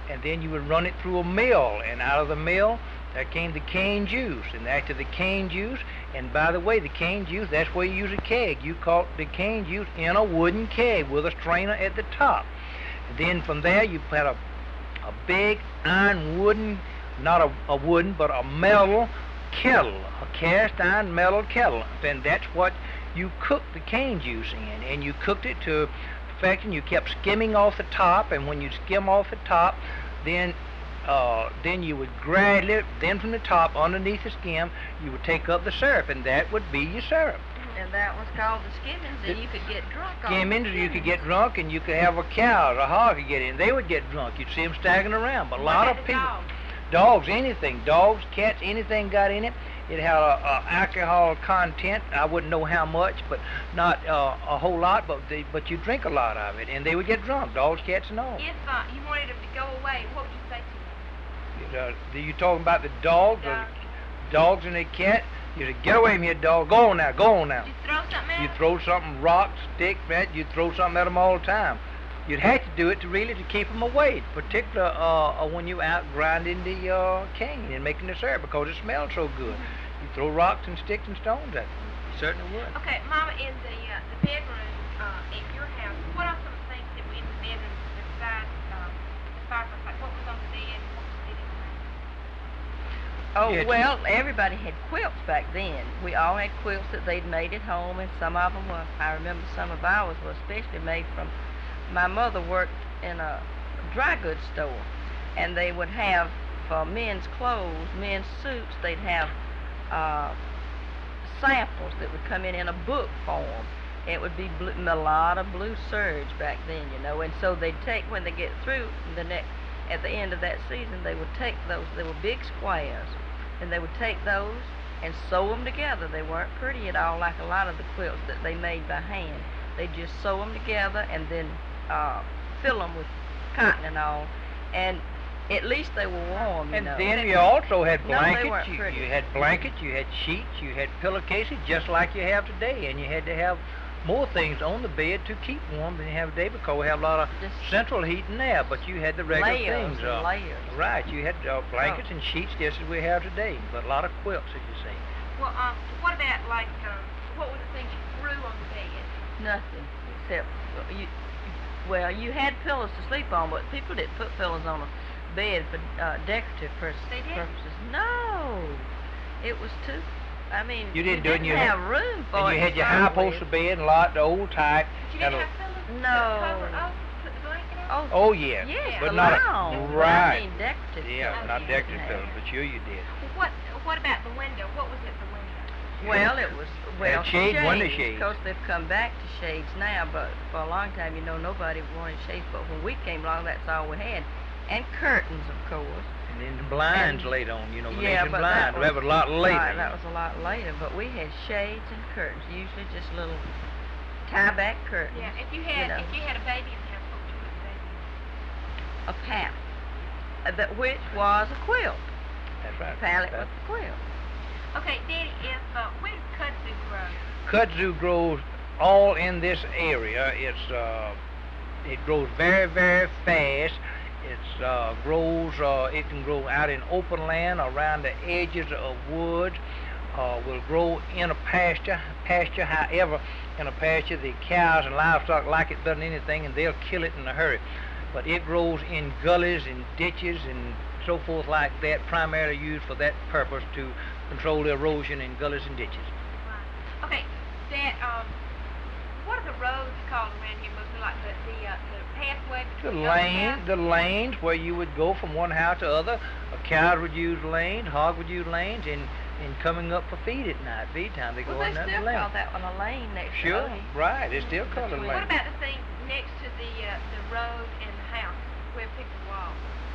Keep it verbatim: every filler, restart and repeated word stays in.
and then you would run it through a mill, and out of the mill there came the cane juice, and after the cane juice, and by the way, the cane juice, that's where you use a keg. You caught the cane juice in a wooden keg with a strainer at the top. And then from there you had a, a big iron wooden, not a, a wooden, but a metal kettle, a cast iron metal kettle. Then that's what you cooked the cane juice in, and you cooked it to perfection. You kept skimming off the top, and when you skim off the top, then Uh, then you would gradually, then from the top, underneath the skim, you would take up the syrup, and that would be your syrup. And that was called the skimmings, and you could get drunk on Skimmings, you could get drunk, and you could have a cow or a hog could get in. They would get drunk. You'd see them staggering around. But a lot of people, dogs, anything, dogs, cats, anything got in it. It had a, a alcohol content. I wouldn't know how much, but not uh, a whole lot. But they, but you drink a lot of it, and they would get drunk. Dogs, cats, and all. If uh, you wanted them to go away, what would you say to them? Uh, you talking about the dogs, Dog. the dogs and the cat? You say, get away from here, dog. Go on now, go on now. You throw something at You them? throw something, rock, stick, man. You throw something at them all the time. You'd have to do it to really to keep them away, particularly uh, uh, when you out grinding the uh, cane and making the syrup because it smells so good. You throw rocks and sticks and stones at them. You certainly would. Okay, Mama, in the uh, the bedroom uh, at your house, what are some things that were in the bedroom besides um, the fireplace? Like what was on the bed? What was sitting around? Oh, Yeah, well, everybody had quilts back then. We all had quilts that they'd made at home, and some of them were, I remember some of ours were especially made from, my mother worked in a dry goods store, and they would have, for men's clothes, men's suits, they'd have uh, samples that would come in in a book form. It would be blue, a lot of blue serge back then, you know, and so they'd take, when they get through the next, at the end of that season, they would take those, they were big squares, and they would take those and sew them together. They weren't pretty at all like a lot of the quilts that they made by hand. They'd just sew them together and then uh, fill them with cotton and all, and at least they were warm, you And know. then you also had No, they blankets. weren't you, pretty. you had blankets, you had sheets, you had pillowcases, just like you have today. And you had to have more things on the bed to keep warm than you have today because we have a lot of Just central heat in there. But you had the regular layers things. and uh, layers. Right, you had uh, blankets Oh. and sheets just as we have today, but a lot of quilts, as you say. Well, um, what about like um, what were the things you threw on the bed? Nothing except uh, you. Well, you had pillows to sleep on, but people didn't put pillows on a bed for uh, decorative pur- They didn't? purposes. No, it was too. I mean, You didn't do it, and didn't you had- have room for And it. you had to your start high with. poster bed and a lot the old type. But you had didn't a- have pillows to No. cover up, put the blanket on? Oh, Oh yeah, yes, but the not a, lounge, but right. I mean decorative. Yeah, pillows not you decorative had. pillows, but sure you did. Well, what what about the window? What was at the window? Well, it was well shades, window shades. Of course, they've come back to shades now, but for a long time, you know, nobody wanted shades. But when we came along, that's all we had, and curtains, of course. And then the blinds And- laid on, you know, Yeah, Venetian but blinds. that That was a lot later. Right, that was a lot later. But we had shades and curtains, usually just little tie-back curtains. Yeah, if you had know. if you had a baby in the house, what would you put the baby in? A pallet, uh, that which was a quilt. That's right. Pallet That's- was a quilt. Okay, Daddy, if uh, where does kudzu grow? Kudzu grows all in this area. It's uh, it grows very, very fast. It uh, grows. Uh, it can grow out in open land, around the edges of woods. Uh, will grow in a pasture. Pasture, however, in a pasture, the cows and livestock like it better than anything, and they'll kill it in a hurry. But it grows in gullies and ditches and so forth like that, primarily used for that purpose to control the erosion in gullies and ditches. Right. Okay, Dad, um, what are the roads called around here? Mostly like the the, uh, the pathway The between lane, houses? the lanes where you would go from one house to other. A cow would use lanes, hog would use lanes, and, and coming up for feed at night, feed time, they go Well, in they that still lane. call that one a lane next to Sure, us. right, it's still called a Between- lane. What about the thing next to the uh, the road and the house where people walk?